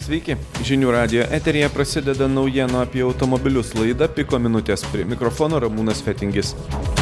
Sveiki, Žinių radijo eteryje prasideda naujienų apie automobilius laida Piko minutės, prie mikrofono Ramūnas Fetingis.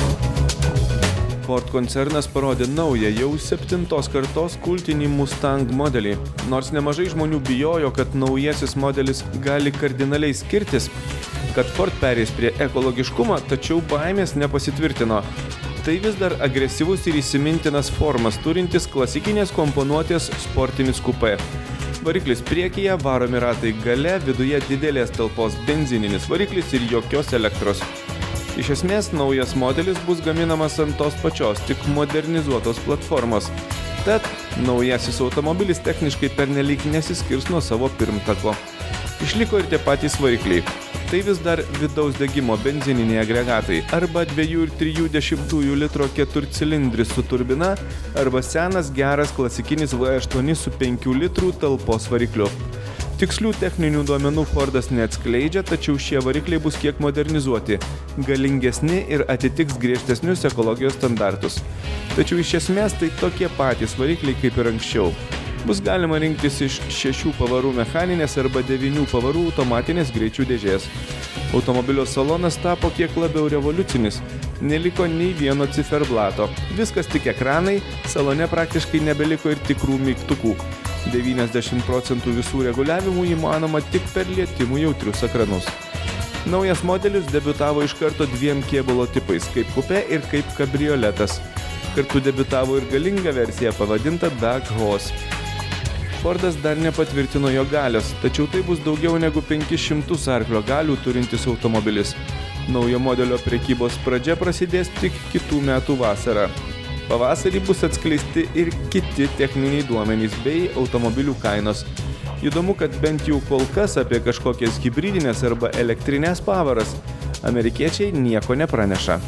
Ford koncernas parodė naują jau 7 kartos kultinį Mustang modelį. Nors nemažai žmonių bijojo, kad naujasis modelis gali kardinaliai skirtis, kad Ford perės prie ekologiškumo, tačiau baimės nepasitvirtino. Tai vis dar agresyvus ir įsimintinas formas turintis klasikinės komponuotės sportinis kupė. Variklis priekyje, varomi ratai gale, viduje didelės talpos benzininis variklis ir jokios elektros. Iš esmės, naujas modelis bus gaminamas ant tos pačios, tik modernizuotos platformos. Tad naujasis automobilis techniškai pernelyg nesiskirs nuo savo pirmtako. Išliko ir tie patys varikliai. Tai vis dar vidaus degimo benzininiai agregatai, arba 2,3 litro keturcilindris su turbina, arba senas geras klasikinis V8 su 5 litrų talpos varikliu. Tikslių techninių duomenų Fordas neatskleidžia, tačiau šie varikliai bus kiek modernizuoti, galingesni ir atitiks griežtesnius ekologijos standartus. Tačiau iš esmės tai tokie patys varikliai kaip ir anksčiau. Bus galima rinktis iš 6 pavarų mechaninės arba 9 pavarų automatinės greičių dėžės. Automobilio salonas tapo kiek labiau revoliucinis. Neliko nei vieno ciferblato. Viskas tik ekranai, salone praktiškai nebeliko ir tikrų mygtukų. 90% visų reguliavimų įmanoma tik per lietimų jautrius ekranus. Naujas modelis debiutavo iš karto 2 kėbulo tipais, kaip kupė ir kaip kabrioletas. Kartu debiutavo ir galinga versija pavadinta Dark Horse. Fordas dar nepatvirtino jo galios, tačiau tai bus daugiau negu 500 arklio galių turintis automobilis. Naujo modelio prekybos pradžia prasidės tik kitų metų vasarą. Pavasarį bus atskleisti ir kiti techniniai duomenys bei automobilių kainos. Įdomu, kad bent jau kol kas apie kažkokias hibridinės arba elektrinės pavaras amerikiečiai nieko nepraneša.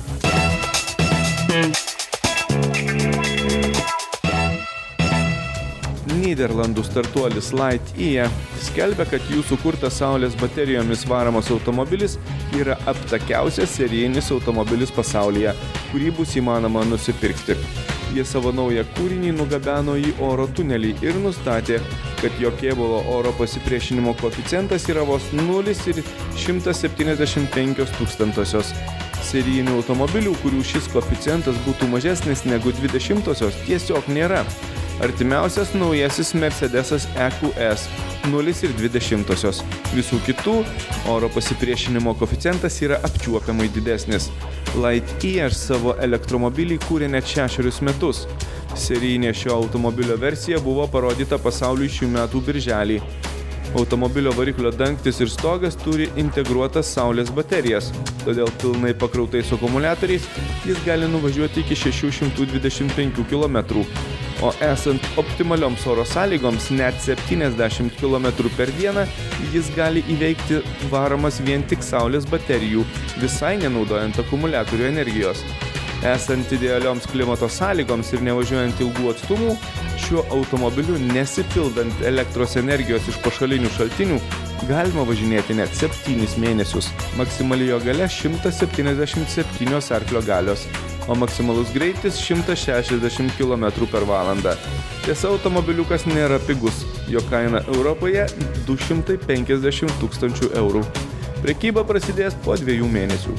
Nyderlandų startuolis Lightyear skelbia, kad jų sukurtas saulės baterijomis varomas automobilis yra aptakiausias serijinis automobilis pasaulyje, kurį bus įmanoma nusipirkti. Jie savo naują kūrinį nugabeno į oro tunelį ir nustatė, kad jo kėbulo oro pasipriešinimo koeficientas yra vos 0,175 tūkstantosios. Serijinių automobilių, kurių šis koeficientas būtų mažesnis negu 20-osios, tiesiog nėra. Artimiausias naujasis Mercedesas EQS 0,20. Visų kitų oro pasipriešinimo koeficientas yra apčiuopiamai didesnis. Lightyear savo elektromobilį kūrė net 6 metus. Serijinė šio automobilio versija buvo parodyta pasauliui šių metų birželį. Automobilio variklio dangtis ir stogas turi integruotas saulės baterijas, todėl pilnai pakrautais akumuliatoriais jis gali nuvažiuoti iki 625 km, o esant optimalioms oro sąlygoms net 70 km per dieną jis gali įveikti varomas vien tik saulės baterijų, visai nenaudojant akumuliatorių energijos. Esant idealioms klimato sąlygoms ir nevažiuojant ilgų atstumų, šiuo automobiliu nesipildant elektros energijos iš pašalinių šaltinių galima važinėti net 7 mėnesius. Maksimali jo galia 177 arklio galios, o maksimalus greitis 160 km per valandą. Tiesa, automobiliukas nėra pigus, jo kaina Europoje 250 000 eurų. Prekyba prasidės po 2 mėnesių.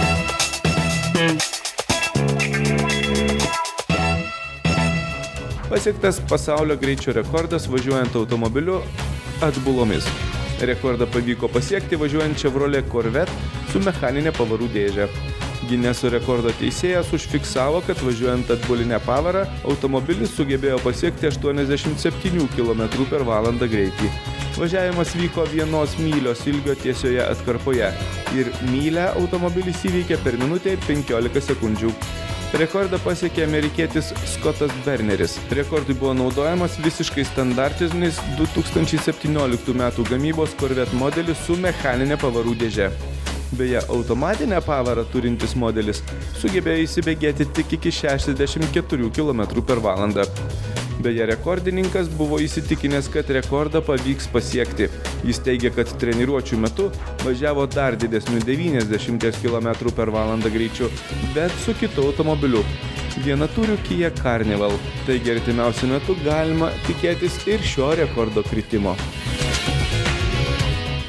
Pasiektas pasaulio greičio rekordas važiuojant automobiliu atbulomis. Rekordą pavyko pasiekti važiuojant Chevrolet Corvette su mechaninė pavarų dėžė. Gineso rekordo teisėjas užfiksavo, kad važiuojant atbulinę pavarą, automobilis sugebėjo pasiekti 87 km per valandą greitį. Važiavimas vyko 1 mylios ilgio tiesioje atkarpoje ir mylę automobilis įveikė per minutę ir 15 sekundžių. Rekordą pasiekė amerikietis Scottas Berneris. Rekordui buvo naudojamas visiškai standartinis 2017 metų gamybos Corvette modelis su mechaninė pavarų dėže. Beje, automatinę pavarą turintis modelis sugebėjo įsibėgėti tik iki 64 km per valandą. Beje, rekordininkas buvo įsitikinęs, kad rekordą pavyks pasiekti. Jis teigia, kad treniruočių metu važiavo dar didesniu 90 km per valandą greičiu, bet su kitu automobiliu. Vienatūrių Kia Carnival. Taigi artimiausiu metu galima tikėtis ir šio rekordo kritimo.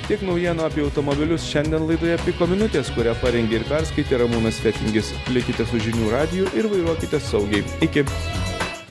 Tiek naujienų apie automobilius šiandien laidoje Piko minutės, kurią parengė ir perskaitė Ramūnas Fetingis. Likite su žinių radiju ir vairuokite saugiai. Iki.